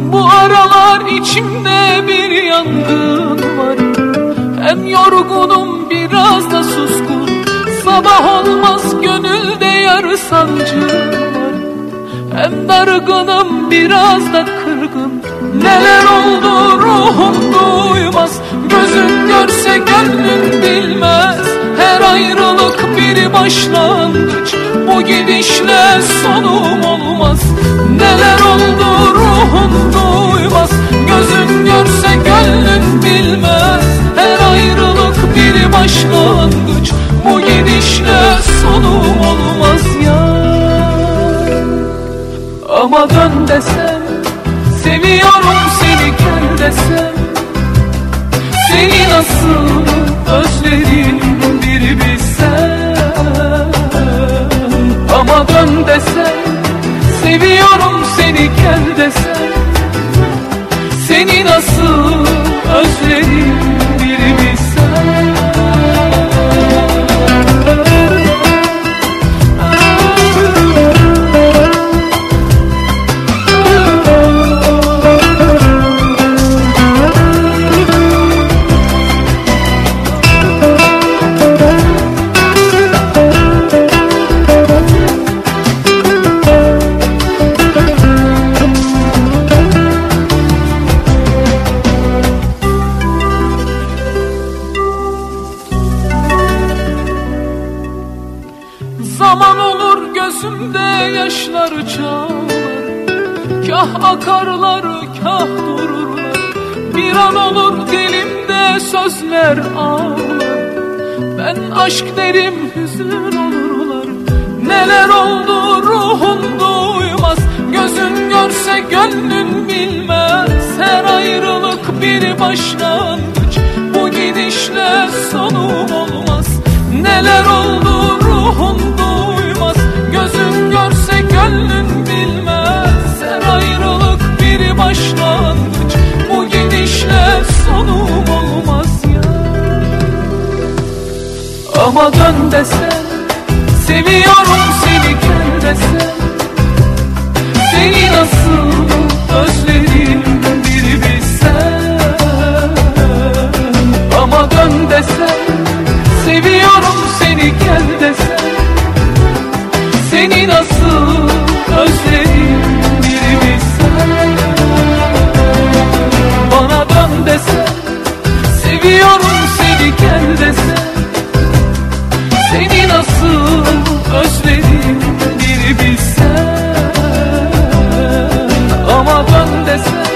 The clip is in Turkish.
Bu aralar içimde bir yangın var. Hem yorgunum biraz da suskun. Sabah olmaz gönülde yar sancı var. Hem dargınım biraz da kırgın. Neler oldu ruhum duymaz. Gözün görse gönlün bilmez. Her ayrılık bir başlangıç. Bu gidişle sonum olmaz. Neler oldu ruhum duymaz. Gözün görse gönlün bilmez. Her ayrılık bir başlangıç. Bu gidişle sonum olmaz ya. Ama dön desem, seviyorum seni gel desem, seni nasıl özledim bir bilsen. Ama dön desem, seviyorum seni gel desem, seni nasıl özledim bir bilsen. Zaman olur gözümde yaşlar çağlar. Kah akarlar kah dururlar. Bir an olur dilimde sözler ağlar. Ben aşk derim hüzün olurlar. Neler oldu ruhum duymaz. Gözün görse gönlün bilmez. Her ayrılık bir başlangıç. Bu gidişle sonum olmaz. Neler oldu ruhum duymaz. Gözün görse gönlün bilmez. Her ayrılık bir başlangıç. Bu gidişle sonum olmaz ya. Ama dön desem, seviyorum seni gel desem, seni nasıl özledim bir bilsen. Ama dön desem, seviyorum seni gel desem, seni nasıl özledim bir bilsen. Bana dön desem, seviyorum seni gel desem, seni nasıl özledim bir bilsen. Ama dön desem,